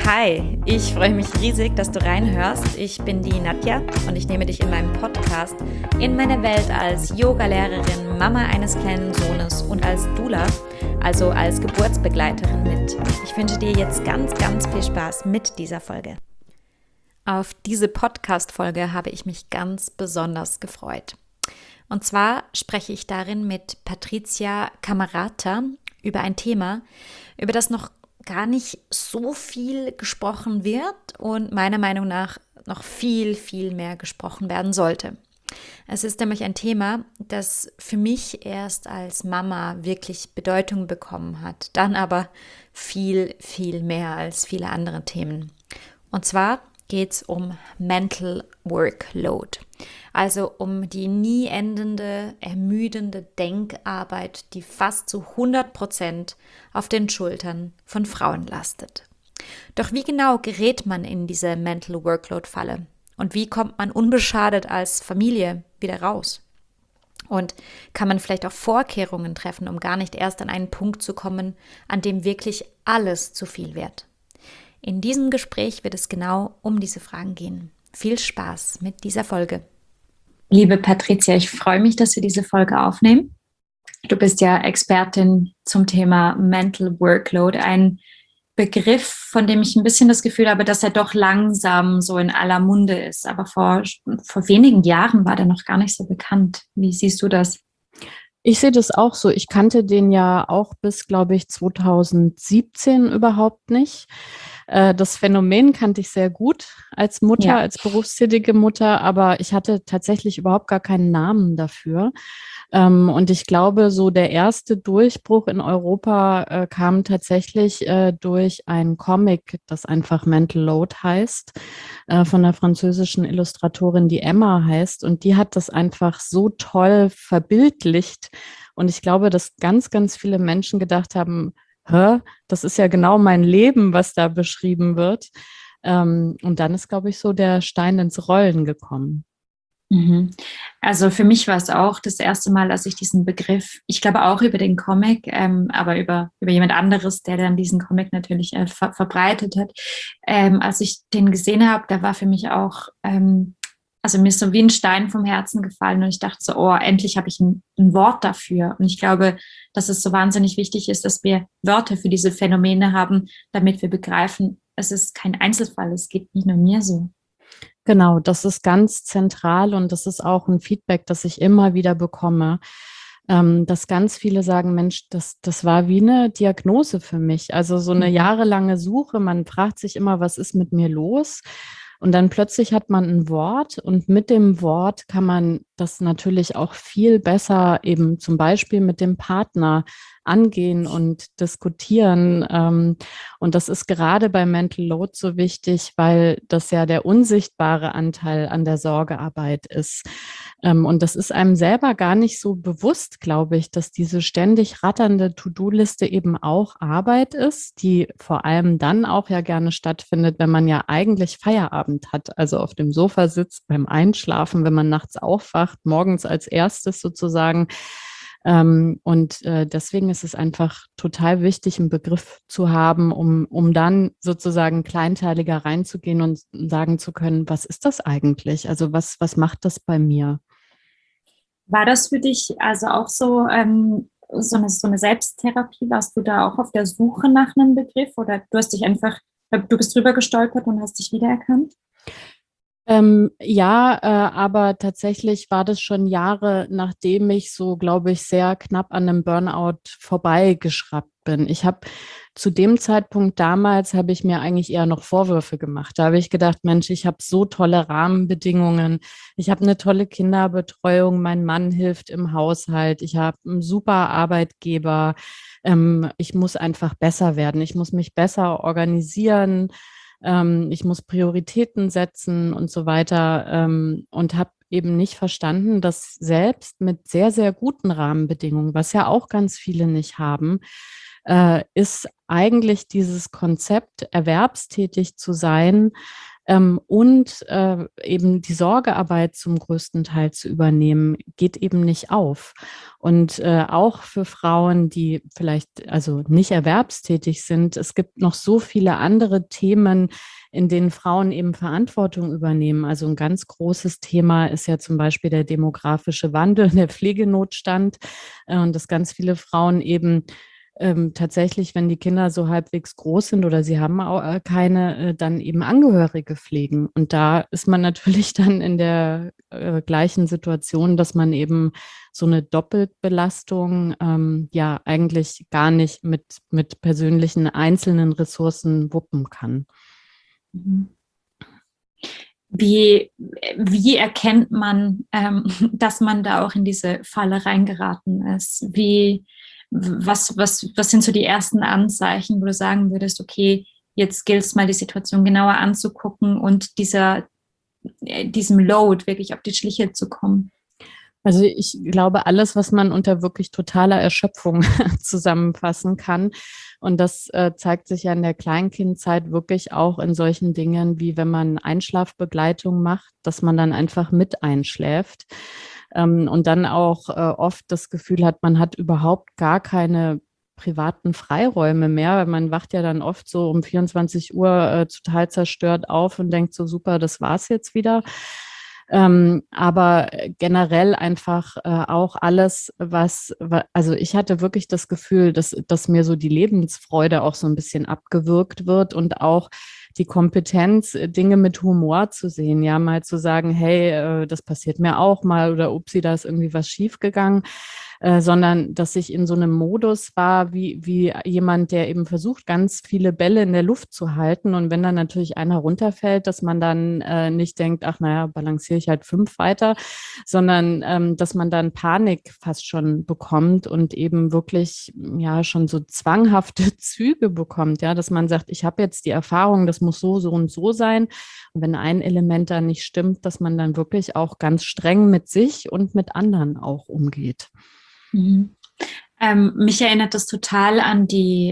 Hi, ich freue mich riesig, dass du reinhörst. Ich bin die Nadja und ich nehme dich in meinem Podcast in meine Welt als Yoga-Lehrerin, Mama eines kleinen Sohnes und als Doula, also als Geburtsbegleiterin mit. Ich wünsche dir jetzt ganz, ganz viel Spaß mit dieser Folge. Auf diese Podcast-Folge habe ich mich ganz besonders gefreut. Und zwar spreche ich darin mit Patricia Camerata über ein Thema, über das noch gar nicht so viel gesprochen wird und meiner Meinung nach noch viel, viel mehr gesprochen werden sollte. Es ist nämlich ein Thema, das für mich erst als Mama wirklich Bedeutung bekommen hat, dann aber viel, viel mehr als viele andere Themen. Und zwar geht es um Mental Workload, also um die nie endende, ermüdende Denkarbeit, die fast zu 100% auf den Schultern von Frauen lastet. Doch wie genau gerät man in diese Mental Workload-Falle? Und wie kommt man unbeschadet als Familie wieder raus? Und kann man vielleicht auch Vorkehrungen treffen, um gar nicht erst an einen Punkt zu kommen, an dem wirklich alles zu viel wird? In diesem Gespräch wird es genau um diese Fragen gehen. Viel Spaß mit dieser Folge. Liebe Patricia, ich freue mich, dass wir diese Folge aufnehmen. Du bist ja Expertin zum Thema Mental Workload, ein Begriff, von dem ich ein bisschen das Gefühl habe, dass er doch langsam so in aller Munde ist. Aber vor wenigen Jahren war der noch gar nicht so bekannt. Wie siehst du das? Ich sehe das auch so. Ich kannte den ja auch bis, glaube ich, 2017 überhaupt nicht. Das Phänomen kannte ich sehr gut als Mutter, als berufstätige Mutter, aber ich hatte tatsächlich überhaupt gar keinen Namen dafür. Und ich glaube, so der erste Durchbruch in Europa kam tatsächlich durch ein Comic, das einfach Mental Load heißt, von einer französischen Illustratorin, die Emma heißt. Und die hat das einfach so toll verbildlicht. Und ich glaube, dass ganz, ganz viele Menschen gedacht haben, das ist ja genau mein Leben, was da beschrieben wird. Und dann ist, glaube ich, so der Stein ins Rollen gekommen. Also für mich war es auch das erste Mal, dass ich diesen Begriff, ich glaube auch über den Comic, aber über jemand anderes, der dann diesen Comic natürlich verbreitet hat. Als ich den gesehen habe, da war für mich auch, also mir ist so wie ein Stein vom Herzen gefallen und ich dachte so, oh, endlich habe ich ein Wort dafür. Und ich glaube, dass es so wahnsinnig wichtig ist, dass wir Wörter für diese Phänomene haben, damit wir begreifen, es ist kein Einzelfall, es geht nicht nur mir so. Genau, das ist ganz zentral und das ist auch ein Feedback, das ich immer wieder bekomme, dass ganz viele sagen, Mensch, das war wie eine Diagnose für mich. Also so eine jahrelange Suche, man fragt sich immer, was ist mit mir los? Und dann plötzlich hat man ein Wort und mit dem Wort kann man das natürlich auch viel besser eben zum Beispiel mit dem Partner angehen und diskutieren. Und das ist gerade bei Mental Load so wichtig, weil das ja der unsichtbare Anteil an der Sorgearbeit ist. Und das ist einem selber gar nicht so bewusst, glaube ich, dass diese ständig ratternde To-Do-Liste eben auch Arbeit ist, die vor allem dann auch ja gerne stattfindet, wenn man ja eigentlich Feierabend hat, also auf dem Sofa sitzt beim Einschlafen, wenn man nachts aufwacht, morgens als erstes sozusagen. Deswegen ist es einfach total wichtig, einen Begriff zu haben, um dann sozusagen kleinteiliger reinzugehen und sagen zu können, was ist das eigentlich? Also was macht das bei mir? War das für dich also auch so, so eine Selbsttherapie? Warst du da auch auf der Suche nach einem Begriff oder du hast dich einfach, du bist drüber gestolpert und hast dich wiedererkannt? Aber tatsächlich war das schon Jahre, nachdem ich so, glaube ich, sehr knapp an einem Burnout vorbeigeschraubt bin. Ich habe zu dem Zeitpunkt damals, habe ich mir eigentlich eher noch Vorwürfe gemacht. Da habe ich gedacht, Mensch, ich habe so tolle Rahmenbedingungen. Ich habe eine tolle Kinderbetreuung. Mein Mann hilft im Haushalt. Ich habe einen super Arbeitgeber. Ich muss einfach besser werden. Ich muss mich besser organisieren. Ich muss Prioritäten setzen und so weiter, und habe eben nicht verstanden, dass selbst mit sehr, sehr guten Rahmenbedingungen, was ja auch ganz viele nicht haben, ist eigentlich dieses Konzept, erwerbstätig zu sein, Und eben die Sorgearbeit zum größten Teil zu übernehmen, geht eben nicht auf. Und auch für Frauen, die vielleicht also nicht erwerbstätig sind, es gibt noch so viele andere Themen, in denen Frauen eben Verantwortung übernehmen. Also ein ganz großes Thema ist ja zum Beispiel der demografische Wandel, der Pflegenotstand und dass ganz viele Frauen eben tatsächlich, wenn die Kinder so halbwegs groß sind oder sie haben auch keine, dann eben Angehörige pflegen. Und da ist man natürlich dann in der gleichen Situation, dass man eben so eine Doppelbelastung ja eigentlich gar nicht mit persönlichen einzelnen Ressourcen wuppen kann. Mhm. Wie erkennt man, dass man da auch in diese Falle reingeraten ist? Was sind so die ersten Anzeichen, wo du sagen würdest, okay, jetzt gilt es mal, die Situation genauer anzugucken und diesem Load wirklich auf die Schliche zu kommen? Also ich glaube, alles, was man unter wirklich totaler Erschöpfung zusammenfassen kann. Und das zeigt sich ja in der Kleinkindzeit wirklich auch in solchen Dingen, wie wenn man Einschlafbegleitung macht, dass man dann einfach mit einschläft. Und dann auch oft das Gefühl hat, man hat überhaupt gar keine privaten Freiräume mehr. Man wacht ja dann oft so um 24 Uhr total zerstört auf und denkt so, super, das war's jetzt wieder. Aber generell einfach auch alles, also ich hatte wirklich das Gefühl, dass mir so die Lebensfreude auch so ein bisschen abgewürgt wird und auch die Kompetenz, Dinge mit Humor zu sehen, ja, mal zu sagen, hey, das passiert mir auch mal oder upsi, da ist irgendwie was schiefgegangen. Sondern dass ich in so einem Modus war, wie jemand, der eben versucht, ganz viele Bälle in der Luft zu halten. Und wenn dann natürlich einer runterfällt, dass man dann nicht denkt, ach naja, balanciere ich halt 5 weiter, sondern dass man dann Panik fast schon bekommt und eben wirklich ja schon so zwanghafte Züge bekommt, ja, dass man sagt, ich habe jetzt die Erfahrung, das muss so, so und so sein. Und wenn ein Element dann nicht stimmt, dass man dann wirklich auch ganz streng mit sich und mit anderen auch umgeht. Mhm. Mich erinnert das total an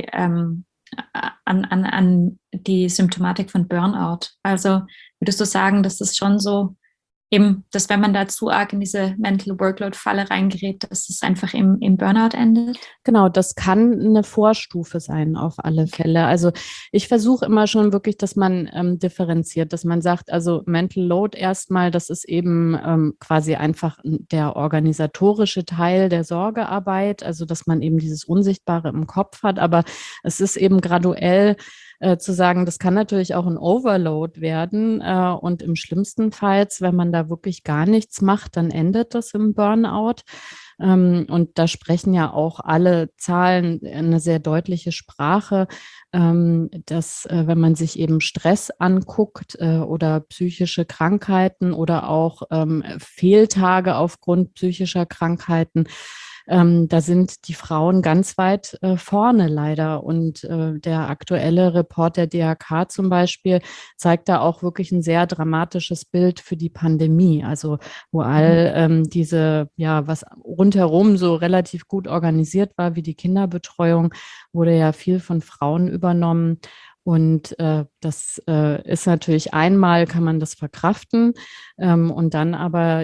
an die Symptomatik von Burnout. Also würdest du sagen, dass es schon so eben, dass wenn man da zu arg in diese Mental Workload-Falle reingerät, dass es einfach im Burnout endet? Genau, das kann eine Vorstufe sein auf alle Fälle. Also ich versuche immer schon wirklich, dass man differenziert, dass man sagt, also Mental Load erstmal, das ist eben quasi einfach der organisatorische Teil der Sorgearbeit, also dass man eben dieses Unsichtbare im Kopf hat, aber es ist eben graduell zu sagen, das kann natürlich auch ein Overload werden und im schlimmsten Fall, wenn man da wirklich gar nichts macht, dann endet das im Burnout. Und da sprechen ja auch alle Zahlen eine sehr deutliche Sprache, dass wenn man sich eben Stress anguckt oder psychische Krankheiten oder auch Fehltage aufgrund psychischer Krankheiten, da sind die Frauen ganz weit vorne leider. Und der aktuelle Report der DAK zum Beispiel zeigt da auch wirklich ein sehr dramatisches Bild für die Pandemie. Also wo all diese, ja, was rundherum so relativ gut organisiert war, wie die Kinderbetreuung, wurde ja viel von Frauen übernommen. Und das ist natürlich einmal, kann man das verkraften und dann aber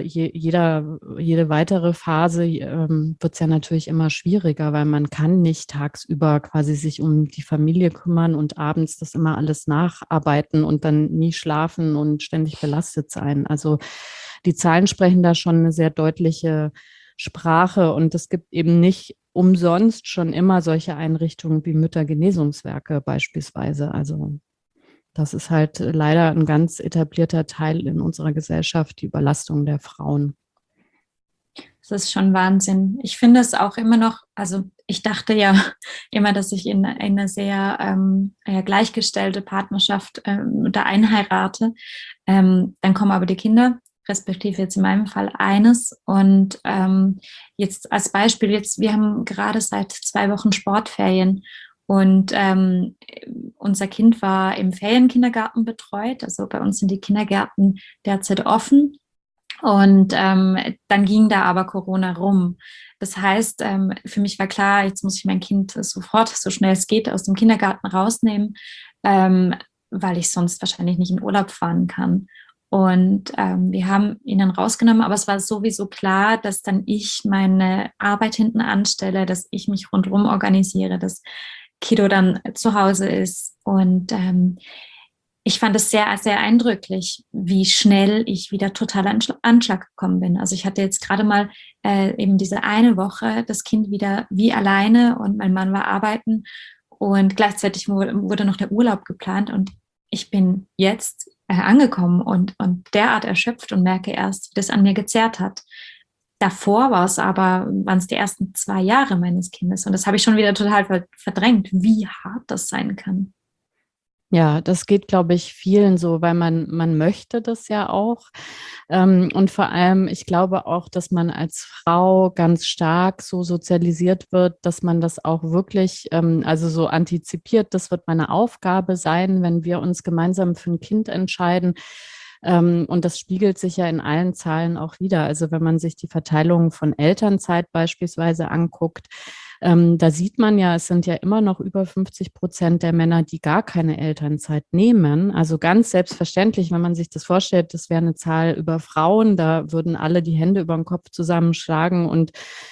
jede weitere Phase wird es ja natürlich immer schwieriger, weil man kann nicht tagsüber quasi sich um die Familie kümmern und abends das immer alles nacharbeiten und dann nie schlafen und ständig belastet sein. Also die Zahlen sprechen da schon eine sehr deutliche Sprache und es gibt eben nicht umsonst schon immer solche Einrichtungen wie Müttergenesungswerke beispielsweise. Also das ist halt leider ein ganz etablierter Teil in unserer Gesellschaft, die Überlastung der Frauen. Das ist schon Wahnsinn. Ich finde es auch immer noch, also ich dachte ja immer, dass ich in eine sehr gleichgestellte Partnerschaft da einheirate. Dann kommen aber die Kinder, respektive jetzt in meinem Fall eines. Und jetzt als Beispiel, wir haben gerade seit 2 Wochen Sportferien und unser Kind war im Ferienkindergarten betreut. Also bei uns sind die Kindergärten derzeit offen. Und dann ging da aber Corona rum. Das heißt, für mich war klar, jetzt muss ich mein Kind sofort, so schnell es geht, aus dem Kindergarten rausnehmen. weil ich sonst wahrscheinlich nicht in Urlaub fahren kann. Und wir haben ihn dann rausgenommen, aber es war sowieso klar, dass dann ich meine Arbeit hinten anstelle, dass ich mich rundherum organisiere, dass Kido dann zu Hause ist. Und ich fand es sehr, sehr eindrücklich, wie schnell ich wieder total an Anschlag gekommen bin. Also ich hatte jetzt gerade mal eben diese eine Woche das Kind wieder wie alleine und mein Mann war arbeiten und gleichzeitig wurde noch der Urlaub geplant und ich bin jetzt angekommen und derart erschöpft und merke erst, wie das an mir gezerrt hat. Davor waren es die ersten 2 Jahre meines Kindes und das habe ich schon wieder total verdrängt, wie hart das sein kann. Ja, das geht, glaube ich, vielen so, weil man möchte das ja auch. Und vor allem, ich glaube auch, dass man als Frau ganz stark so sozialisiert wird, dass man das auch wirklich, also so antizipiert, das wird meine Aufgabe sein, wenn wir uns gemeinsam für ein Kind entscheiden. Und das spiegelt sich ja in allen Zahlen auch wieder. Also wenn man sich die Verteilung von Elternzeit beispielsweise anguckt, da sieht man ja, es sind ja immer noch über 50% der Männer, die gar keine Elternzeit nehmen. Also ganz selbstverständlich, wenn man sich das vorstellt, das wäre eine Zahl über Frauen, da würden alle die Hände über den Kopf zusammenschlagen und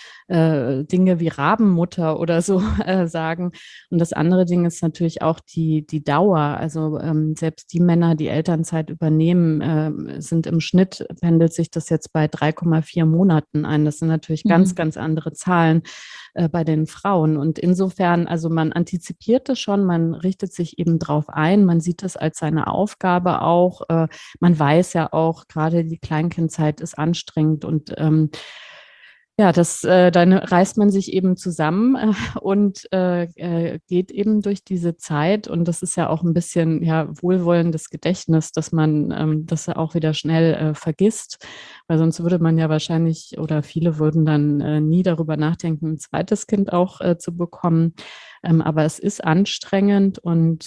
Dinge wie Rabenmutter oder so sagen. Und das andere Ding ist natürlich auch die Dauer. Also selbst die Männer, die Elternzeit übernehmen, sind im Schnitt, pendelt sich das jetzt bei 3,4 Monaten ein. Das sind natürlich ganz, ganz andere Zahlen bei den Frauen. Und insofern, also man antizipiert es schon, man richtet sich eben drauf ein, man sieht es als seine Aufgabe auch. Man weiß ja auch, gerade die Kleinkindzeit ist anstrengend und ja, dann reißt man sich eben zusammen und geht eben durch diese Zeit. Und das ist ja auch ein bisschen ja, wohlwollendes Gedächtnis, dass man das ja auch wieder schnell vergisst. Weil sonst würde man ja wahrscheinlich oder viele würden dann nie darüber nachdenken, ein zweites Kind auch zu bekommen. Aber es ist anstrengend und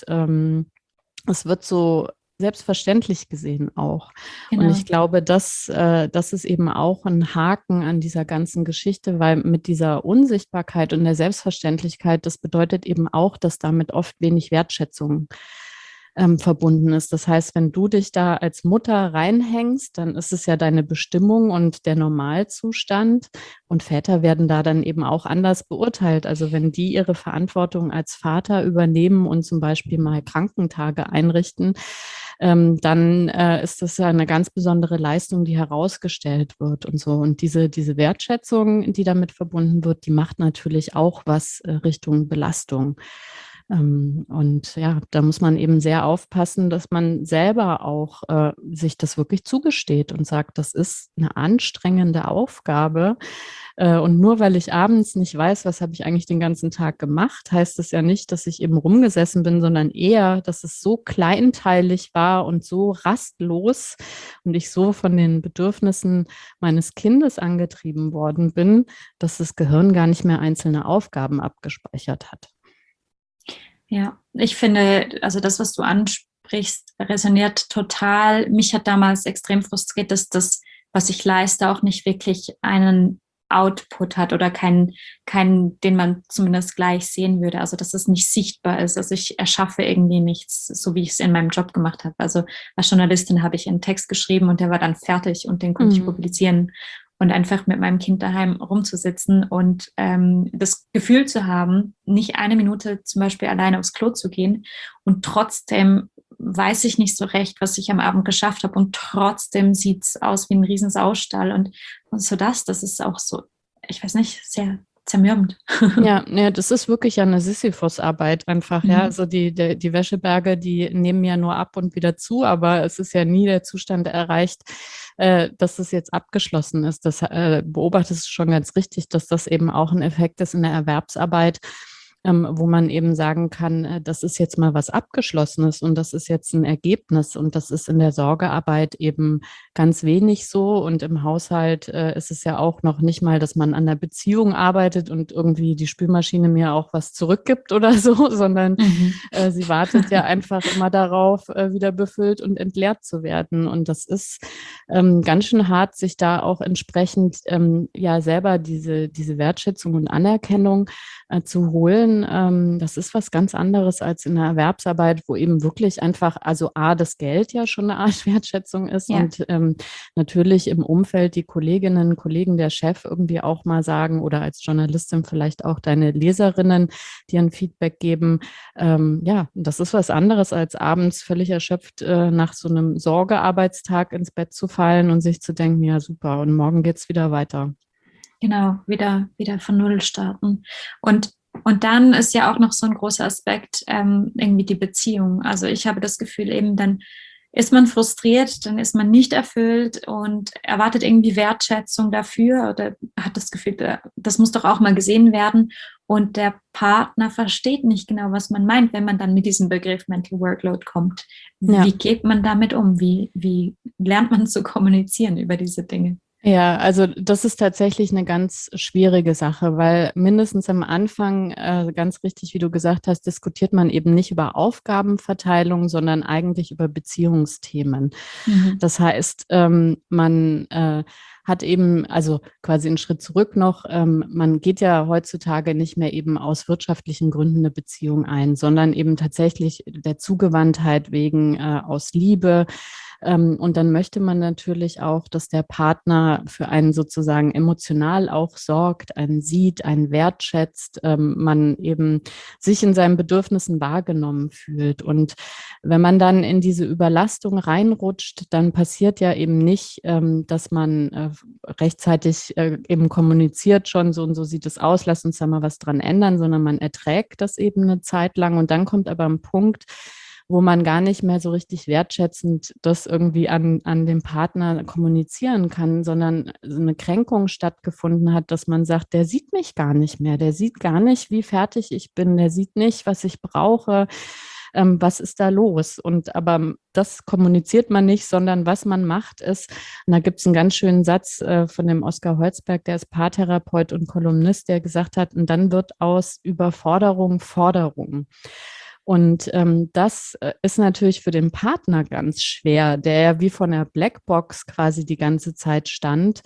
es wird so selbstverständlich gesehen auch. Genau. Und ich glaube, das ist eben auch ein Haken an dieser ganzen Geschichte, weil mit dieser Unsichtbarkeit und der Selbstverständlichkeit, das bedeutet eben auch, dass damit oft wenig Wertschätzung verbunden ist. Das heißt, wenn du dich da als Mutter reinhängst, dann ist es ja deine Bestimmung und der Normalzustand. Und Väter werden da dann eben auch anders beurteilt. Also wenn die ihre Verantwortung als Vater übernehmen und zum Beispiel mal Krankentage einrichten, dann ist das ja eine ganz besondere Leistung, die herausgestellt wird und so. Und diese Wertschätzung, die damit verbunden wird, die macht natürlich auch was Richtung Belastung. Und ja, da muss man eben sehr aufpassen, dass man selber auch sich das wirklich zugesteht und sagt, das ist eine anstrengende Aufgabe. Und nur weil ich abends nicht weiß, was habe ich eigentlich den ganzen Tag gemacht, heißt es ja nicht, dass ich eben rumgesessen bin, sondern eher, dass es so kleinteilig war und so rastlos und ich so von den Bedürfnissen meines Kindes angetrieben worden bin, dass das Gehirn gar nicht mehr einzelne Aufgaben abgespeichert hat. Ja, ich finde, also das, was du ansprichst, resoniert total. Mich hat damals extrem frustriert, dass das, was ich leiste, auch nicht wirklich einen Output hat oder keinen, den man zumindest gleich sehen würde. Also dass es nicht sichtbar ist. Also ich erschaffe irgendwie nichts, so wie ich es in meinem Job gemacht habe. Also als Journalistin habe ich einen Text geschrieben und der war dann fertig und den konnte ich publizieren. Und einfach mit meinem Kind daheim rumzusitzen und das Gefühl zu haben, nicht eine Minute zum Beispiel alleine aufs Klo zu gehen und trotzdem weiß ich nicht so recht, was ich am Abend geschafft habe und trotzdem sieht es aus wie ein riesen Saustall und so das ist auch so, ich weiß nicht, sehr zermürbend. Ja, das ist wirklich eine Sisyphus-Arbeit einfach, ja. Also die Wäscheberge, die nehmen ja nur ab und wieder zu, aber es ist ja nie der Zustand erreicht, dass es jetzt abgeschlossen ist. Das beobachtest du schon ganz richtig, dass das eben auch ein Effekt ist in der Erwerbsarbeit, wo man eben sagen kann, das ist jetzt mal was Abgeschlossenes und das ist jetzt ein Ergebnis und das ist in der Sorgearbeit eben ganz wenig so und im Haushalt ist es ja auch noch nicht mal, dass man an der Beziehung arbeitet und irgendwie die Spülmaschine mir auch was zurückgibt oder so, sondern sie wartet ja einfach immer darauf, wieder befüllt und entleert zu werden und das ist ganz schön hart, sich da auch entsprechend ja selber diese Wertschätzung und Anerkennung zu holen. das ist was ganz anderes als in der Erwerbsarbeit, wo eben wirklich einfach, also das Geld ja schon eine Art Wertschätzung ist und natürlich im Umfeld die Kolleginnen, Kollegen, der Chef irgendwie auch mal sagen oder als Journalistin vielleicht auch deine Leserinnen, die ein Feedback geben. Das ist was anderes als abends völlig erschöpft nach so einem Sorgearbeitstag ins Bett zu fallen und sich zu denken, ja super, und morgen geht's wieder weiter. Genau, wieder von Null starten. Und dann ist ja auch noch so ein großer Aspekt, irgendwie die Beziehung. Also ich habe das Gefühl, eben dann ist man frustriert, dann ist man nicht erfüllt und erwartet irgendwie Wertschätzung dafür oder hat das Gefühl, das muss doch auch mal gesehen werden. Und der Partner versteht nicht genau, was man meint, wenn man dann mit diesem Begriff Mental Workload kommt. Wie geht man damit um? Wie lernt man zu kommunizieren über diese Dinge? Ja, also das ist tatsächlich eine ganz schwierige Sache, weil mindestens am Anfang, ganz richtig, wie du gesagt hast, diskutiert man eben nicht über Aufgabenverteilung, sondern eigentlich über Beziehungsthemen. Mhm. Das heißt, man hat eben, also quasi einen Schritt zurück noch, man geht ja heutzutage nicht mehr eben aus wirtschaftlichen Gründen eine Beziehung ein, sondern eben tatsächlich der Zugewandtheit wegen, aus Liebe. Und dann möchte man natürlich auch, dass der Partner für einen sozusagen emotional auch sorgt, einen sieht, einen wertschätzt, man eben sich in seinen Bedürfnissen wahrgenommen fühlt. Und wenn man dann in diese Überlastung reinrutscht, dann passiert ja eben nicht, dass man rechtzeitig eben kommuniziert schon, so und so sieht es aus, lass uns da mal was dran ändern, sondern man erträgt das eben eine Zeit lang. Und dann kommt aber ein Punkt, wo man gar nicht mehr so richtig wertschätzend das irgendwie an dem Partner kommunizieren kann, sondern so eine Kränkung stattgefunden hat, dass man sagt, der sieht mich gar nicht mehr, der sieht gar nicht, wie fertig ich bin, der sieht nicht, was ich brauche, was ist da los? Und aber das kommuniziert man nicht, sondern was man macht ist, und da gibt es einen ganz schönen Satz von dem Oskar Holzberg, der ist Paartherapeut und Kolumnist, der gesagt hat, und dann wird aus Überforderung Forderung. Und das ist natürlich für den Partner ganz schwer, der ja wie von der Blackbox quasi die ganze Zeit stand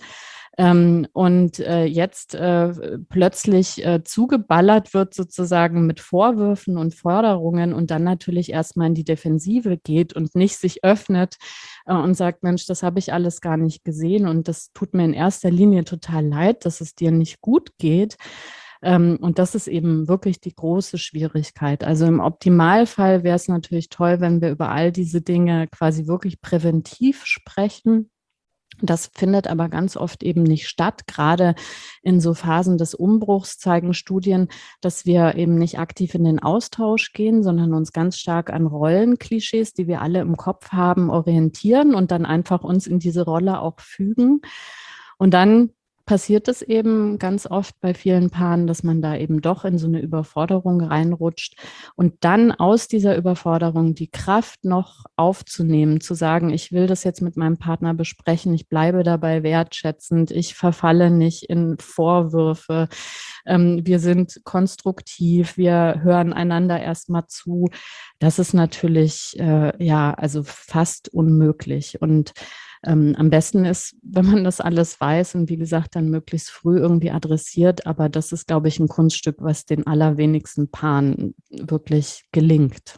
und jetzt plötzlich zugeballert wird sozusagen mit Vorwürfen und Forderungen und dann natürlich erstmal in die Defensive geht und nicht sich öffnet und sagt, Mensch, das habe ich alles gar nicht gesehen und das tut mir in erster Linie total leid, dass es dir nicht gut geht. Und das ist eben wirklich die große Schwierigkeit. Also im Optimalfall wäre es natürlich toll, wenn wir über all diese Dinge quasi wirklich präventiv sprechen. Das findet aber ganz oft eben nicht statt. Gerade in so Phasen des Umbruchs zeigen Studien, dass wir eben nicht aktiv in den Austausch gehen, sondern uns ganz stark an Rollenklischees, die wir alle im Kopf haben, orientieren und dann einfach uns in diese Rolle auch fügen. Und dann passiert es eben ganz oft bei vielen Paaren, dass man da eben doch in so eine Überforderung reinrutscht und dann aus dieser Überforderung die Kraft noch aufzunehmen, zu sagen, ich will das jetzt mit meinem Partner besprechen, ich bleibe dabei wertschätzend, ich verfalle nicht in Vorwürfe, wir sind konstruktiv, wir hören einander erstmal zu. Das ist natürlich, also fast unmöglich und am besten ist, wenn man das alles weiß und wie gesagt, dann möglichst früh irgendwie adressiert. Aber das ist, glaube ich, ein Kunststück, was den allerwenigsten Paaren wirklich gelingt.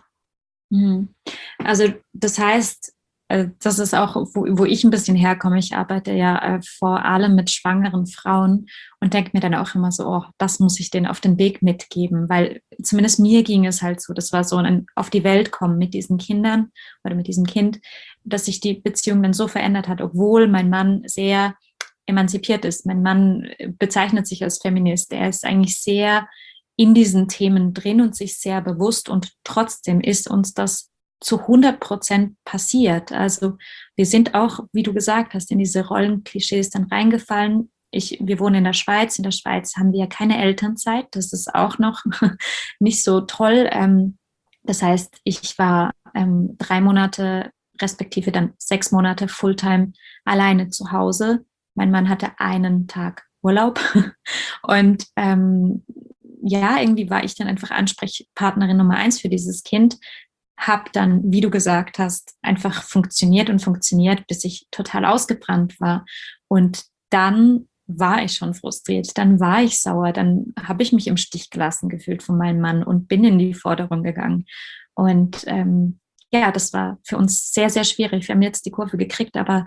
Also das heißt, das ist auch, wo ich ein bisschen herkomme. Ich arbeite ja vor allem mit schwangeren Frauen und denke mir dann auch immer so, oh, das muss ich denen auf den Weg mitgeben, weil zumindest mir ging es halt so, das war so ein auf die Welt kommen mit diesen Kindern oder mit diesem Kind, dass sich die Beziehung dann so verändert hat, obwohl mein Mann sehr emanzipiert ist. Mein Mann bezeichnet sich als Feminist. Er ist eigentlich sehr in diesen Themen drin und sich sehr bewusst und trotzdem ist uns das zu 100% passiert. Also wir sind auch, wie du gesagt hast, in diese Rollenklischees dann reingefallen. Wir wohnen in der Schweiz. In der Schweiz haben wir ja keine Elternzeit. Das ist auch noch nicht so toll. Das heißt, ich war 3 Monate respektive dann 6 Monate Fulltime alleine zu Hause. Mein Mann hatte einen Tag Urlaub und irgendwie war ich dann einfach Ansprechpartnerin Nummer 1 für dieses Kind. Habe dann, wie du gesagt hast, einfach funktioniert, bis ich total ausgebrannt war. Und dann war ich schon frustriert, dann war ich sauer, dann habe ich mich im Stich gelassen gefühlt von meinem Mann und bin in die Forderung gegangen. Und ja, das war für uns sehr, sehr schwierig. Wir haben jetzt die Kurve gekriegt, aber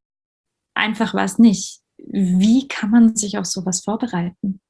einfach war es nicht. Wie kann man sich auf sowas vorbereiten?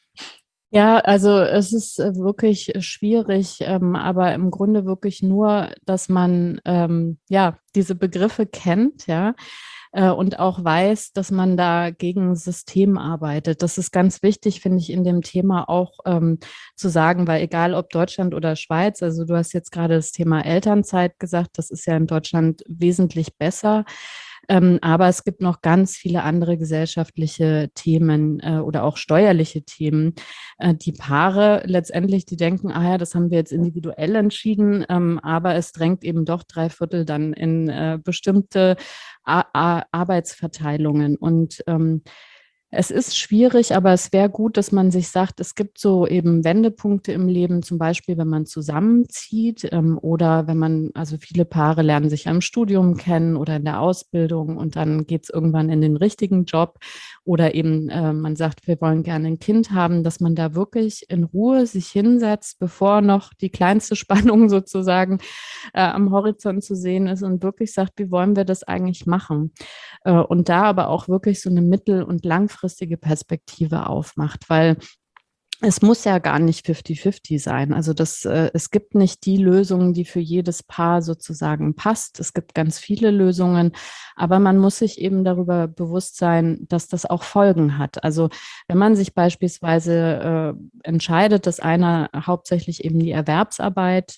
Ja, also es ist wirklich schwierig, aber im Grunde wirklich nur, dass man ja diese Begriffe kennt, ja, und auch weiß, dass man da gegen System arbeitet. Das ist ganz wichtig, finde ich, in dem Thema auch zu sagen, weil egal ob Deutschland oder Schweiz, also du hast jetzt gerade das Thema Elternzeit gesagt, das ist ja in Deutschland wesentlich besser. Aber es gibt noch ganz viele andere gesellschaftliche Themen oder auch steuerliche Themen. Die Paare letztendlich, die denken, ah ja, das haben wir jetzt individuell entschieden, aber es drängt eben doch 3/4 dann in bestimmte Arbeitsverteilungen. Und es ist schwierig, aber es wäre gut, dass man sich sagt, es gibt so eben Wendepunkte im Leben, zum Beispiel, wenn man zusammenzieht oder wenn man, also viele Paare lernen sich am Studium kennen oder in der Ausbildung und dann geht es irgendwann in den richtigen Job oder eben man sagt, wir wollen gerne ein Kind haben, dass man da wirklich in Ruhe sich hinsetzt, bevor noch die kleinste Spannung sozusagen am Horizont zu sehen ist und wirklich sagt, wie wollen wir das eigentlich machen? Und da aber auch wirklich so eine mittel- und langfristige Perspektive aufmacht, weil es muss ja gar nicht 50-50 sein. Also es gibt nicht die Lösung, die für jedes Paar sozusagen passt. Es gibt ganz viele Lösungen, aber man muss sich eben darüber bewusst sein, dass das auch Folgen hat. Also wenn man sich beispielsweise entscheidet, dass einer hauptsächlich eben die Erwerbsarbeit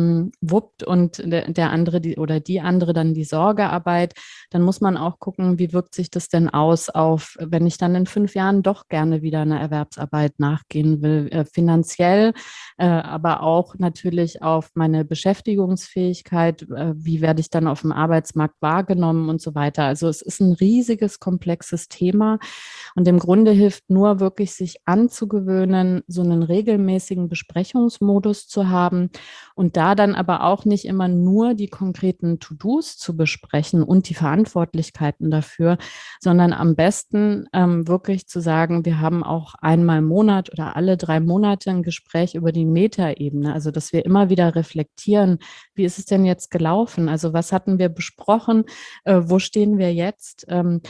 wuppt und der andere die andere dann die Sorgearbeit, dann muss man auch gucken, wie wirkt sich das denn aus auf, wenn ich dann in 5 Jahren doch gerne wieder einer Erwerbsarbeit nachgehen will, finanziell, aber auch natürlich auf meine Beschäftigungsfähigkeit, wie werde ich dann auf dem Arbeitsmarkt wahrgenommen und so weiter. Also es ist ein riesiges, komplexes Thema und im Grunde hilft nur wirklich, sich anzugewöhnen, so einen regelmäßigen Besprechungsmodus zu haben und da dann aber auch nicht immer nur die konkreten To-Dos zu besprechen und die Verantwortlichkeiten dafür, sondern am besten wirklich zu sagen, wir haben auch einmal im Monat oder alle 3 Monate ein Gespräch über die Metaebene, also dass wir immer wieder reflektieren, wie ist es denn jetzt gelaufen? Also was hatten wir besprochen? Wo stehen wir jetzt?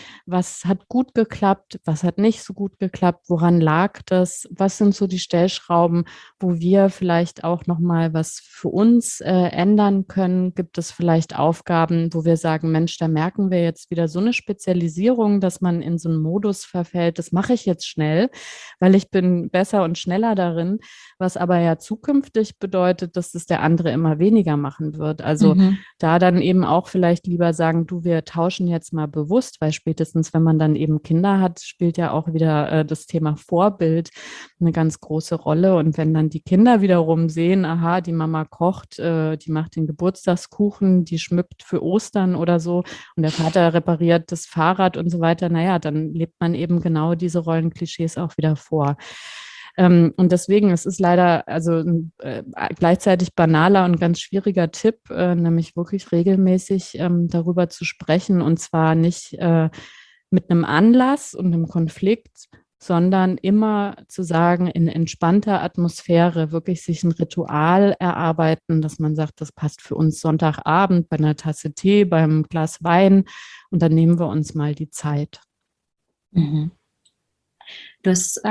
Was hat gut geklappt? Was hat nicht so gut geklappt? Woran lag das? Was sind so die Stellschrauben, wo wir vielleicht auch nochmal was für uns ändern können? Gibt es vielleicht Aufgaben, wo wir sagen, Mensch, da merken wir jetzt wieder so eine Spezialisierung, dass man in so einen Modus verfällt, das mache ich jetzt schnell, weil ich bin besser und schneller darin, was aber ja zukünftig bedeutet, dass es der andere immer weniger machen wird. Also da dann eben auch vielleicht lieber sagen, du, wir tauschen jetzt mal bewusst, weil spätestens, wenn man dann eben Kinder hat, spielt ja auch wieder das Thema Vorbild eine ganz große Rolle. Und wenn dann die Kinder wiederum sehen, aha, die Mama kocht, die macht den Geburtstagskuchen, die schmückt für Ostern oder so und der Vater repariert das Fahrrad und so weiter, naja, dann lebt man eben genau diese Rollenklischees auch wieder vor. Und deswegen, es ist leider also ein gleichzeitig banaler und ganz schwieriger Tipp, nämlich wirklich regelmäßig darüber zu sprechen und zwar nicht mit einem Anlass und einem Konflikt, sondern immer zu sagen, in entspannter Atmosphäre wirklich sich ein Ritual erarbeiten, dass man sagt, das passt für uns Sonntagabend bei einer Tasse Tee, beim Glas Wein und dann nehmen wir uns mal die Zeit. Mhm. Du hast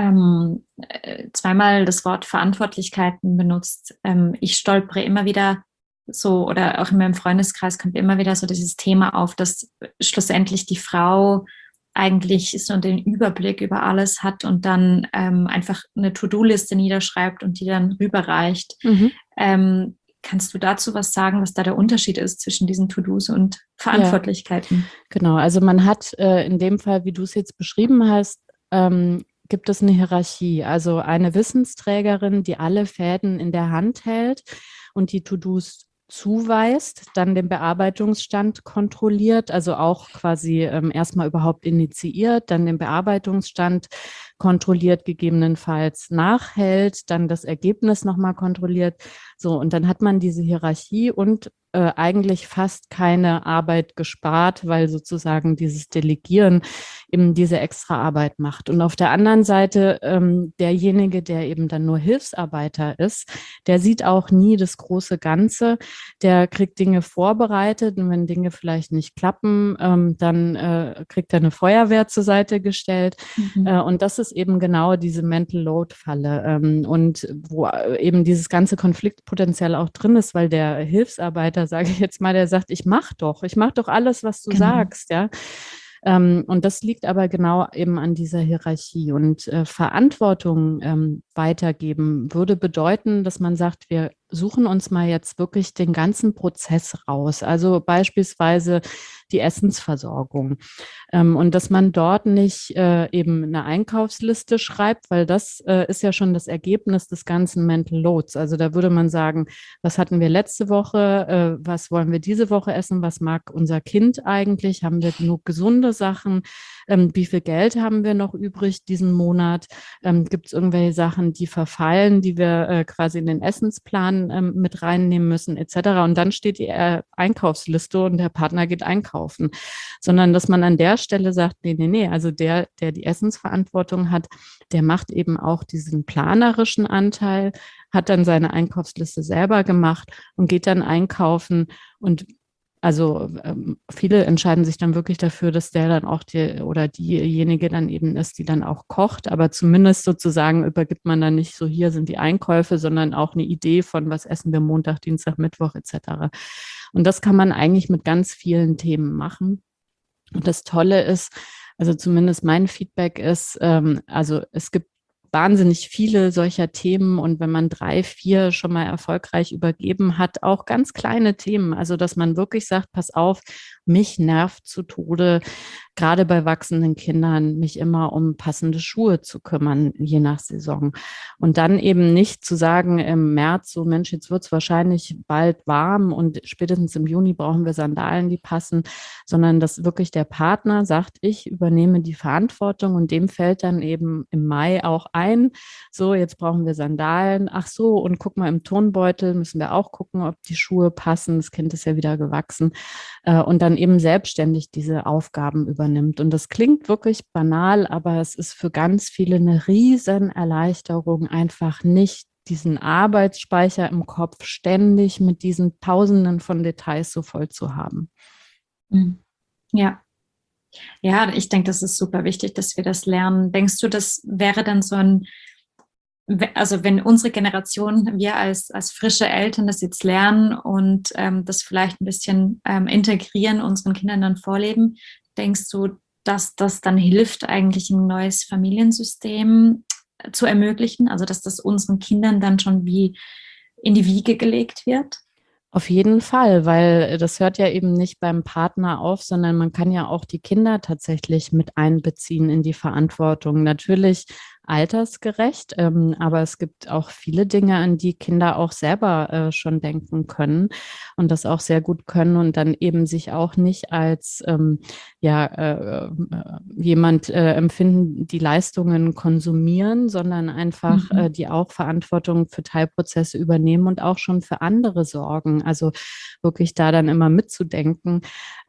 zweimal das Wort Verantwortlichkeiten benutzt. Ich stolpere immer wieder so, oder auch in meinem Freundeskreis kommt immer wieder so dieses Thema auf, dass schlussendlich die Frau eigentlich so den Überblick über alles hat und dann einfach eine To-Do-Liste niederschreibt und die dann rüberreicht. Kannst du dazu was sagen, was da der Unterschied ist zwischen diesen To-Dos und Verantwortlichkeiten? Ja, genau, also man hat in dem Fall, wie du es jetzt beschrieben hast, gibt es eine Hierarchie, also eine Wissensträgerin, die alle Fäden in der Hand hält und die To-Dos zuweist, dann den Bearbeitungsstand kontrolliert, also auch quasi erstmal überhaupt initiiert, dann den Bearbeitungsstand kontrolliert gegebenenfalls nachhält, dann das Ergebnis nochmal kontrolliert. So, und dann hat man diese Hierarchie und eigentlich fast keine Arbeit gespart, weil sozusagen dieses Delegieren eben diese extra Arbeit macht. Und auf der anderen Seite derjenige, der eben dann nur Hilfsarbeiter ist, der sieht auch nie das große Ganze, der kriegt Dinge vorbereitet und wenn Dinge vielleicht nicht klappen, dann kriegt er eine Feuerwehr zur Seite gestellt. Und das ist eben genau diese Mental Load-Falle und wo eben dieses ganze Konfliktpotenzial auch drin ist, weil der Hilfsarbeiter, sage ich jetzt mal, der sagt, ich mach doch alles, was du sagst, ja. Und das liegt aber genau eben an dieser Hierarchie. Und Verantwortung weitergeben würde bedeuten, dass man sagt, wir suchen uns mal jetzt wirklich den ganzen Prozess raus. Also beispielsweise die Essensversorgung. Und dass man dort nicht eben eine Einkaufsliste schreibt, weil das ist ja schon das Ergebnis des ganzen Mental Loads. Also da würde man sagen, was hatten wir letzte Woche, was wollen wir diese Woche essen, was mag unser Kind eigentlich, haben wir genug gesunde Sachen, wie viel Geld haben wir noch übrig diesen Monat, gibt es irgendwelche Sachen, die verfallen, die wir quasi in den Essensplan mit reinnehmen müssen etc. Und dann steht die Einkaufsliste und der Partner geht einkaufen, sondern dass man an der Stelle sagt, nee, also der die Essensverantwortung hat, der macht eben auch diesen planerischen Anteil, hat dann seine Einkaufsliste selber gemacht und geht dann einkaufen und also viele entscheiden sich dann wirklich dafür, dass der dann auch diejenige dann eben ist, die dann auch kocht. Aber zumindest sozusagen übergibt man dann nicht so, hier sind die Einkäufe, sondern auch eine Idee von, was essen wir Montag, Dienstag, Mittwoch etc. Und das kann man eigentlich mit ganz vielen Themen machen. Und das Tolle ist, also zumindest mein Feedback ist, also es gibt wahnsinnig viele solcher Themen und wenn man 3, 4 schon mal erfolgreich übergeben hat, auch ganz kleine Themen, also dass man wirklich sagt, pass auf, mich nervt zu Tode, gerade bei wachsenden Kindern, mich immer um passende Schuhe zu kümmern, je nach Saison. Und dann eben nicht zu sagen im März, so Mensch, jetzt wird es wahrscheinlich bald warm und spätestens im Juni brauchen wir Sandalen, die passen, sondern dass wirklich der Partner sagt, ich übernehme die Verantwortung und dem fällt dann eben im Mai auch ein, so jetzt brauchen wir Sandalen, ach so, und guck mal, im Turnbeutel müssen wir auch gucken, ob die Schuhe passen, das Kind ist ja wieder gewachsen und dann eben selbstständig diese Aufgaben übernimmt. Und das klingt wirklich banal, aber es ist für ganz viele eine riesen Erleichterung, einfach nicht diesen Arbeitsspeicher im Kopf ständig mit diesen Tausenden von Details so voll zu haben. Ja. Ja, ich denke, das ist super wichtig, dass wir das lernen. Denkst du, das wäre dann so ein, also wenn unsere Generation, wir als frische Eltern das jetzt lernen und das vielleicht ein bisschen integrieren, unseren Kindern dann vorleben, denkst du, dass das dann hilft, eigentlich ein neues Familiensystem zu ermöglichen? Also dass das unseren Kindern dann schon wie in die Wiege gelegt wird? Auf jeden Fall, weil das hört ja eben nicht beim Partner auf, sondern man kann ja auch die Kinder tatsächlich mit einbeziehen in die Verantwortung. Natürlich altersgerecht, aber es gibt auch viele Dinge, an die Kinder auch selber schon denken können und das auch sehr gut können und dann eben sich auch nicht als jemand empfinden, die Leistungen konsumieren, sondern einfach die auch Verantwortung für Teilprozesse übernehmen und auch schon für andere sorgen. Also wirklich da dann immer mitzudenken.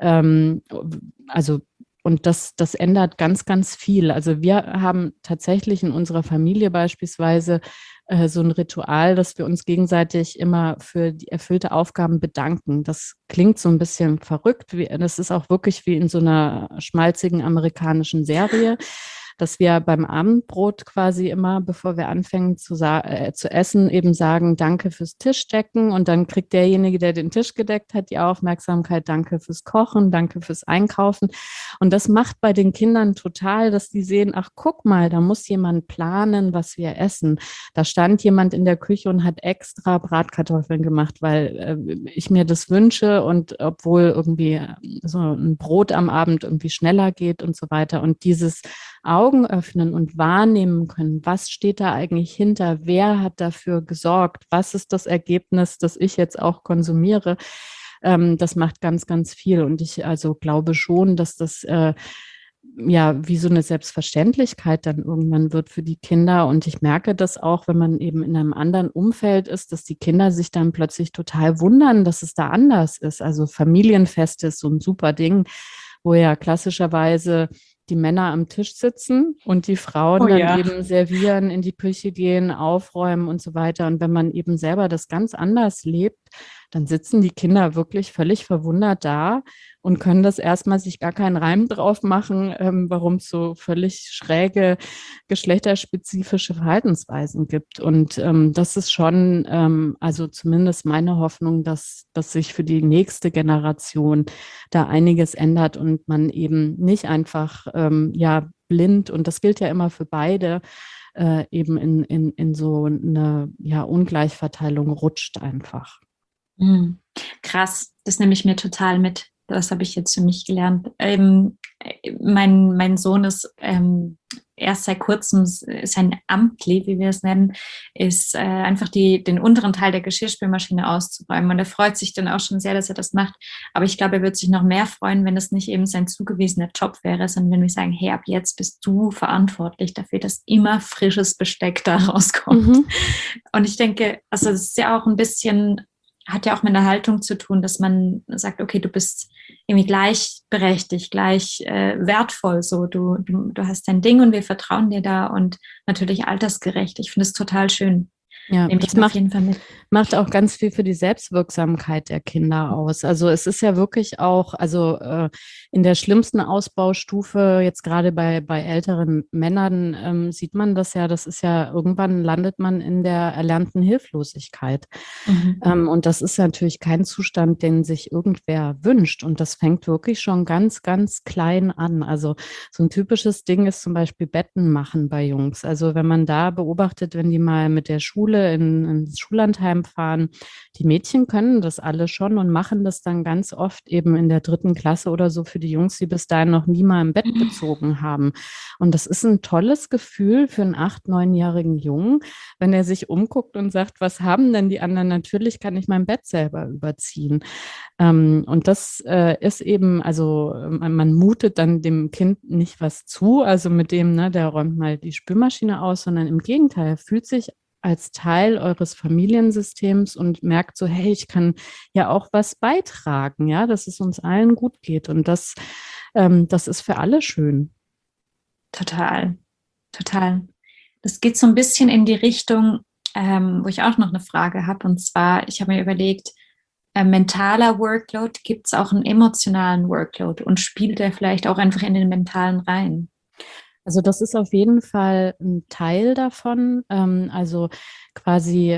Und das ändert ganz, ganz viel. Also wir haben tatsächlich in unserer Familie beispielsweise so ein Ritual, dass wir uns gegenseitig immer für die erfüllte Aufgaben bedanken. Das klingt so ein bisschen verrückt. Das ist auch wirklich wie in so einer schmalzigen amerikanischen Serie, dass wir beim Abendbrot quasi immer, bevor wir anfangen zu essen, eben sagen, danke fürs Tischdecken und dann kriegt derjenige, der den Tisch gedeckt hat, die Aufmerksamkeit, danke fürs Kochen, danke fürs Einkaufen. Und das macht bei den Kindern total, dass die sehen, ach guck mal, da muss jemand planen, was wir essen. Da stand jemand in der Küche und hat extra Bratkartoffeln gemacht, weil ich mir das wünsche und obwohl irgendwie so ein Brot am Abend irgendwie schneller geht und so weiter. Und dieses Augen öffnen und wahrnehmen können, was steht da eigentlich hinter, wer hat dafür gesorgt, was ist das Ergebnis, das ich jetzt auch konsumiere, das macht ganz, ganz viel und ich also glaube schon, dass das ja, wie so eine Selbstverständlichkeit dann irgendwann wird für die Kinder. Und ich merke das auch, wenn man eben in einem anderen Umfeld ist, dass die Kinder sich dann plötzlich total wundern, dass es da anders ist. Also Familienfest ist so ein super Ding, wo ja klassischerweise die Männer am Tisch sitzen und die Frauen Oh dann ja. eben servieren, in die Küche gehen, aufräumen und so weiter. Und wenn man eben selber das ganz anders lebt, dann sitzen die Kinder wirklich völlig verwundert da und können das erstmal sich gar keinen Reim drauf machen, warum es so völlig schräge geschlechterspezifische Verhaltensweisen gibt. Und das ist schon, also zumindest meine Hoffnung, dass sich für die nächste Generation da einiges ändert und man eben nicht einfach ja blind, und das gilt ja immer für beide, eben in so eine ja, Ungleichverteilung rutscht einfach. Mhm. Krass, das nehme ich mir total mit. Das habe ich jetzt für mich gelernt. Mein Sohn ist erst seit kurzem sein Amtli, wie wir es nennen, ist einfach den unteren Teil der Geschirrspülmaschine auszuräumen. Und er freut sich dann auch schon sehr, dass er das macht. Aber ich glaube, er wird sich noch mehr freuen, wenn es nicht eben sein zugewiesener Job wäre, sondern wenn wir sagen, hey, ab jetzt bist du verantwortlich dafür, dass immer frisches Besteck da rauskommt. Mhm. Und ich denke, also das ist ja auch ein bisschen, hat ja auch mit einer Haltung zu tun, dass man sagt, okay, du bist irgendwie gleichberechtigt, gleich wertvoll, so du hast dein Ding und wir vertrauen dir da und natürlich altersgerecht. Ich finde es total schön. Ja, Nehme ich das mir auf jeden Fall mit. macht auch ganz viel für die Selbstwirksamkeit der Kinder aus. Also es ist ja wirklich auch, also in der schlimmsten Ausbaustufe, jetzt gerade bei älteren Männern, sieht man das ja, das ist ja, irgendwann landet man in der erlernten Hilflosigkeit. Mhm. Und das ist natürlich kein Zustand, den sich irgendwer wünscht. Und das fängt wirklich schon ganz, ganz klein an. Also so ein typisches Ding ist zum Beispiel Betten machen bei Jungs. Also wenn man da beobachtet, wenn die mal mit der Schule ins Schullandheim fahren, die Mädchen können das alle schon und machen das dann ganz oft eben in der 3. Klasse oder so für die Jungs, die bis dahin noch nie mal im Bett bezogen haben. Und das ist ein tolles Gefühl für einen 9-jährigen Jungen, wenn er sich umguckt und sagt, was haben denn die anderen? Natürlich kann ich mein Bett selber überziehen. Und das ist eben, also man mutet dann dem Kind nicht was zu, also mit dem, ne, der räumt mal die Spülmaschine aus, sondern im Gegenteil, er fühlt sich als Teil eures Familiensystems und merkt so, hey, ich kann ja auch was beitragen, ja, dass es uns allen gut geht. Und das ist für alle schön. Total, total. Das geht so ein bisschen in die Richtung, wo ich auch noch eine Frage habe. Und zwar, ich habe mir überlegt, mentaler Workload, gibt es auch einen emotionalen Workload und spielt der vielleicht auch einfach in den mentalen rein? Also das ist auf jeden Fall ein Teil davon. Also quasi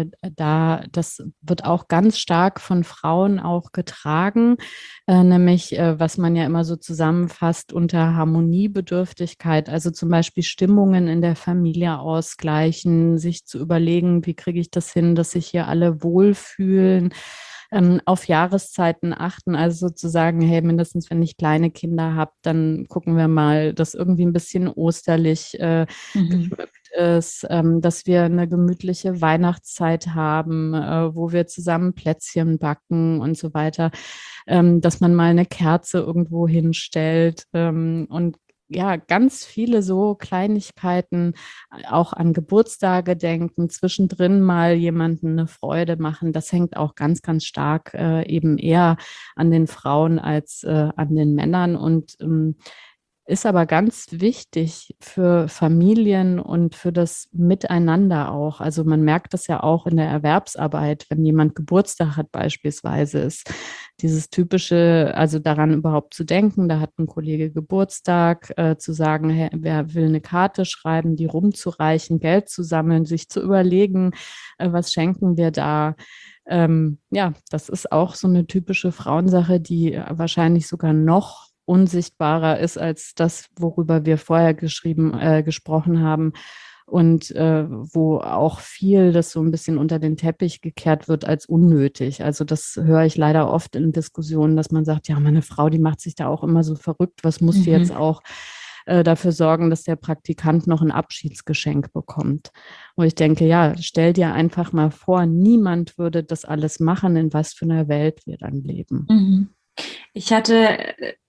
das wird auch ganz stark von Frauen auch getragen, nämlich was man ja immer so zusammenfasst unter Harmoniebedürftigkeit, also zum Beispiel Stimmungen in der Familie ausgleichen, sich zu überlegen, wie kriege ich das hin, dass sich hier alle wohlfühlen, auf Jahreszeiten achten, also sozusagen, hey, mindestens wenn ich kleine Kinder habe, dann gucken wir mal, dass irgendwie ein bisschen osterlich geschmückt ist, dass wir eine gemütliche Weihnachtszeit haben, wo wir zusammen Plätzchen backen und so weiter, dass man mal eine Kerze irgendwo hinstellt und ja, ganz viele so Kleinigkeiten, auch an Geburtstage denken, zwischendrin mal jemandem eine Freude machen. Das hängt auch ganz, ganz stark eben eher an den Frauen als an den Männern und ist aber ganz wichtig für Familien und für das Miteinander auch. Also man merkt das ja auch in der Erwerbsarbeit, wenn jemand Geburtstag hat beispielsweise, ist dieses typische, also daran überhaupt zu denken, da hat ein Kollege Geburtstag, zu sagen, hey, wer will eine Karte schreiben, die rumzureichen, Geld zu sammeln, sich zu überlegen, was schenken wir da. Ja, das ist auch so eine typische Frauensache, die wahrscheinlich sogar noch unsichtbarer ist als das, worüber wir vorher gesprochen haben und wo auch viel das so ein bisschen unter den Teppich gekehrt wird als unnötig. Also das höre ich leider oft in Diskussionen, dass man sagt, ja, meine Frau, die macht sich da auch immer so verrückt, was muss sie jetzt auch dafür sorgen, dass der Praktikant noch ein Abschiedsgeschenk bekommt. Wo ich denke, ja, stell dir einfach mal vor, niemand würde das alles machen, in was für einer Welt wir dann leben. Mhm. Ich hatte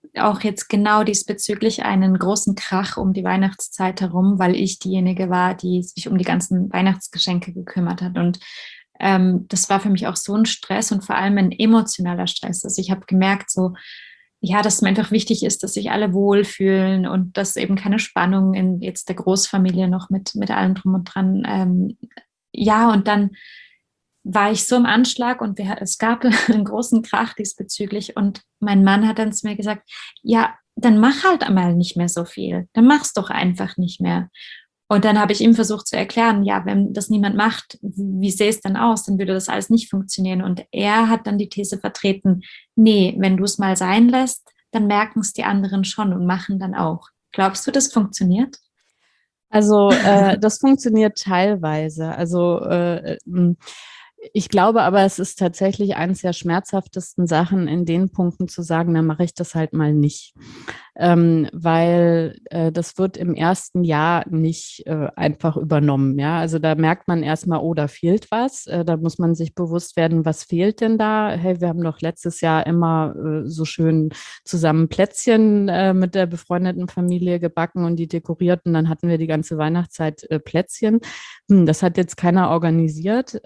auch jetzt genau diesbezüglich einen großen Krach um die Weihnachtszeit herum, weil ich diejenige war, die sich um die ganzen Weihnachtsgeschenke gekümmert hat. Und das war für mich auch so ein Stress und vor allem ein emotionaler Stress. Also ich habe gemerkt, so, ja, dass es mir einfach wichtig ist, dass sich alle wohlfühlen und dass eben keine Spannung in jetzt der Großfamilie noch mit allem drum und dran. Ja, und dann war ich so im Anschlag und es gab einen großen Krach diesbezüglich. Und mein Mann hat dann zu mir gesagt, ja, dann mach halt einmal nicht mehr so viel. Dann mach's doch einfach nicht mehr. Und dann habe ich ihm versucht zu erklären, ja, wenn das niemand macht, wie sähe es dann aus? Dann würde das alles nicht funktionieren. Und er hat dann die These vertreten, nee, wenn du es mal sein lässt, dann merken es die anderen schon und machen dann auch. Glaubst du, das funktioniert? Also das funktioniert teilweise. Also ich glaube aber, es ist tatsächlich eines der schmerzhaftesten Sachen, in den Punkten zu sagen, dann mache ich das halt mal nicht. Weil das wird im ersten Jahr nicht einfach übernommen. Ja? Also da merkt man erstmal, oh, da fehlt was. Da muss man sich bewusst werden, was fehlt denn da? Hey, wir haben doch letztes Jahr immer so schön zusammen Plätzchen mit der befreundeten Familie gebacken und die dekoriert und dann hatten wir die ganze Weihnachtszeit Plätzchen. Das hat jetzt keiner organisiert.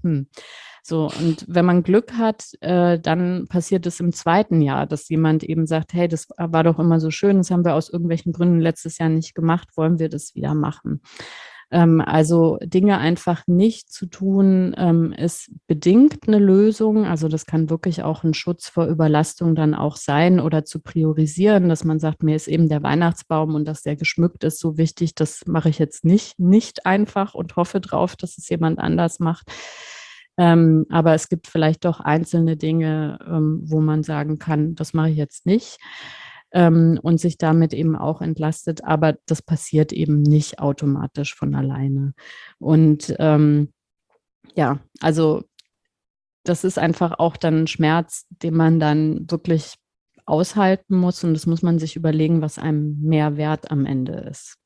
So, und wenn man Glück hat, dann passiert es im zweiten Jahr, dass jemand eben sagt, hey, das war doch immer so schön, das haben wir aus irgendwelchen Gründen letztes Jahr nicht gemacht, wollen wir das wieder machen? Also Dinge einfach nicht zu tun, ist bedingt eine Lösung. Also das kann wirklich auch ein Schutz vor Überlastung dann auch sein oder zu priorisieren, dass man sagt, mir ist eben der Weihnachtsbaum und dass der geschmückt ist so wichtig, das mache ich jetzt nicht einfach und hoffe drauf, dass es jemand anders macht. Aber es gibt vielleicht doch einzelne Dinge, wo man sagen kann, das mache ich jetzt nicht. Und sich damit eben auch entlastet. Aber das passiert eben nicht automatisch von alleine. Und ja, also das ist einfach auch dann ein Schmerz, den man dann wirklich aushalten muss. Und das muss man sich überlegen, was einem mehr wert am Ende ist.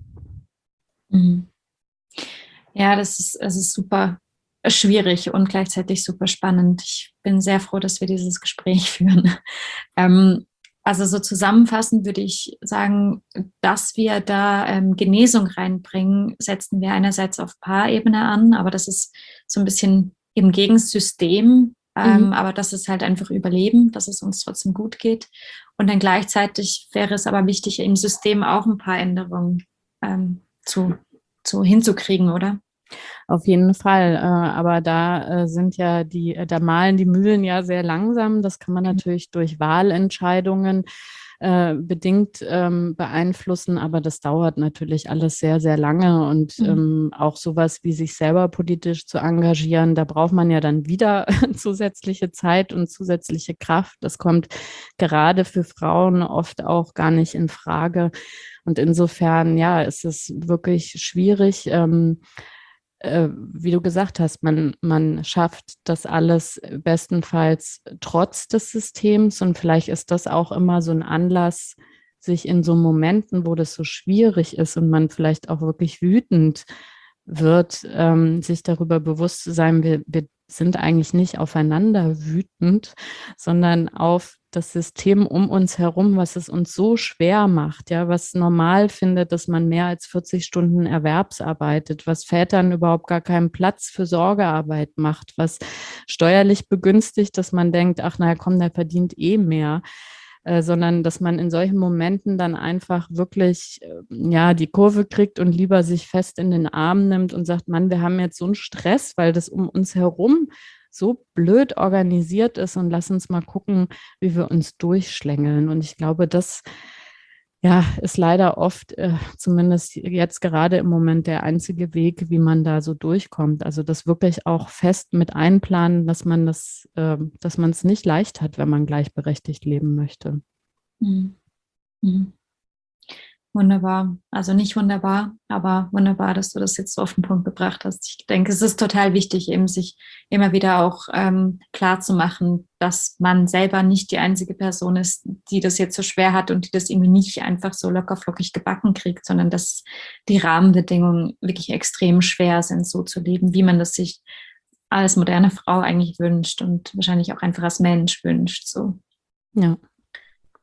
Mhm. Ja, es ist super schwierig und gleichzeitig super spannend. Ich bin sehr froh, dass wir dieses Gespräch führen. Also so zusammenfassend würde ich sagen, dass wir da Genesung reinbringen, setzen wir einerseits auf Paarebene an, aber das ist so ein bisschen eben gegen das System, aber das ist halt einfach Überleben, dass es uns trotzdem gut geht. Und dann gleichzeitig wäre es aber wichtig, im System auch ein paar Änderungen hinzukriegen, oder? Auf jeden Fall. Aber da sind ja da malen die Mühlen ja sehr langsam. Das kann man natürlich durch Wahlentscheidungen bedingt beeinflussen, aber das dauert natürlich alles sehr, sehr lange und auch sowas wie sich selber politisch zu engagieren, da braucht man ja dann wieder zusätzliche Zeit und zusätzliche Kraft. Das kommt gerade für Frauen oft auch gar nicht in Frage. Und insofern, ja, ist es wirklich schwierig. Wie du gesagt hast, man schafft das alles bestenfalls trotz des Systems und vielleicht ist das auch immer so ein Anlass, sich in so Momenten, wo das so schwierig ist und man vielleicht auch wirklich wütend wird, sich darüber bewusst zu sein, wir sind eigentlich nicht aufeinander wütend, sondern auf das System um uns herum, was es uns so schwer macht, ja, was normal findet, dass man mehr als 40 Stunden erwerbsarbeitet, was Vätern überhaupt gar keinen Platz für Sorgearbeit macht, was steuerlich begünstigt, dass man denkt, ach naja, komm, der verdient eh mehr. Sondern dass man in solchen Momenten dann einfach wirklich ja die Kurve kriegt und lieber sich fest in den Arm nimmt und sagt, Mann, wir haben jetzt so einen Stress, weil das um uns herum so blöd organisiert ist und lass uns mal gucken, wie wir uns durchschlängeln. Und ich glaube, das ja, ist leider oft, zumindest jetzt gerade im Moment, der einzige Weg, wie man da so durchkommt. Also das wirklich auch fest mit einplanen, dass man es nicht leicht hat, wenn man gleichberechtigt leben möchte. Mhm. Mhm. Wunderbar. Also nicht wunderbar, aber wunderbar, dass du das jetzt so auf den Punkt gebracht hast. Ich denke, es ist total wichtig, eben sich immer wieder auch klar zu machen, dass man selber nicht die einzige Person ist, die das jetzt so schwer hat und die das irgendwie nicht einfach so lockerflockig gebacken kriegt, sondern dass die Rahmenbedingungen wirklich extrem schwer sind, so zu leben, wie man das sich als moderne Frau eigentlich wünscht und wahrscheinlich auch einfach als Mensch wünscht. So. Ja.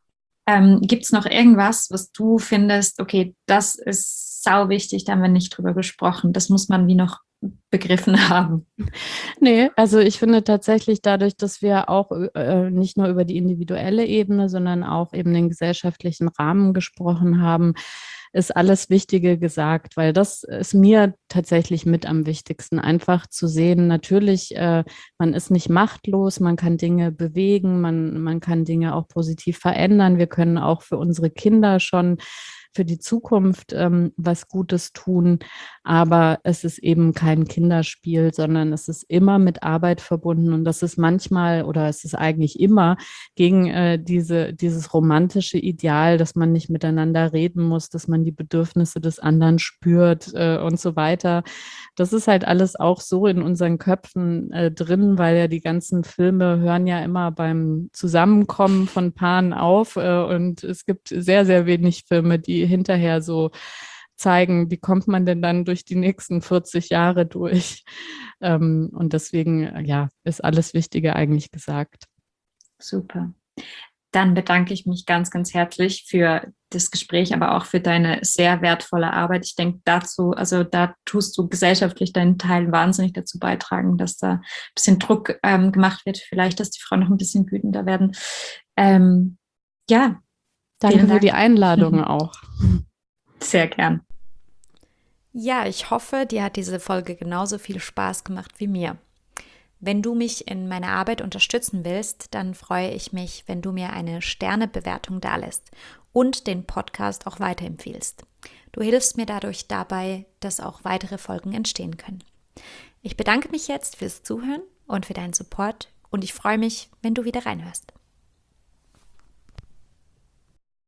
Gibt es noch irgendwas, was du findest, okay, das ist sau wichtig, da haben wir nicht drüber gesprochen, das muss man wie noch begriffen haben? Nee, also ich finde tatsächlich dadurch, dass wir auch nicht nur über die individuelle Ebene, sondern auch eben den gesellschaftlichen Rahmen gesprochen haben, ist alles Wichtige gesagt, weil das ist mir tatsächlich mit am wichtigsten, einfach zu sehen, natürlich, man ist nicht machtlos, man kann Dinge bewegen, man kann Dinge auch positiv verändern, wir können auch für unsere Kinder schon für die Zukunft was Gutes tun. Aber es ist eben kein Kinderspiel, sondern es ist immer mit Arbeit verbunden. Und das ist manchmal oder es ist eigentlich immer gegen dieses romantische Ideal, dass man nicht miteinander reden muss, dass man die Bedürfnisse des anderen spürt und so weiter. Das ist halt alles auch so in unseren Köpfen drin, weil ja die ganzen Filme hören ja immer beim Zusammenkommen von Paaren auf und es gibt sehr, sehr wenig Filme, die hinterher so zeigen, wie kommt man denn dann durch die nächsten 40 Jahre durch. Und deswegen, ja, ist alles Wichtige eigentlich gesagt. Super. Dann bedanke ich mich ganz, ganz herzlich für das Gespräch, aber auch für deine sehr wertvolle Arbeit. Ich denke dazu, also da tust du gesellschaftlich deinen Teil wahnsinnig dazu beitragen, dass da ein bisschen Druck gemacht wird, vielleicht, dass die Frauen noch ein bisschen wütender werden. Ja. Danke für die Einladung auch. Sehr gern. Ja, ich hoffe, dir hat diese Folge genauso viel Spaß gemacht wie mir. Wenn du mich in meiner Arbeit unterstützen willst, dann freue ich mich, wenn du mir eine Sternebewertung dalässt und den Podcast auch weiterempfiehlst. Du hilfst mir dadurch dabei, dass auch weitere Folgen entstehen können. Ich bedanke mich jetzt fürs Zuhören und für deinen Support und ich freue mich, wenn du wieder reinhörst.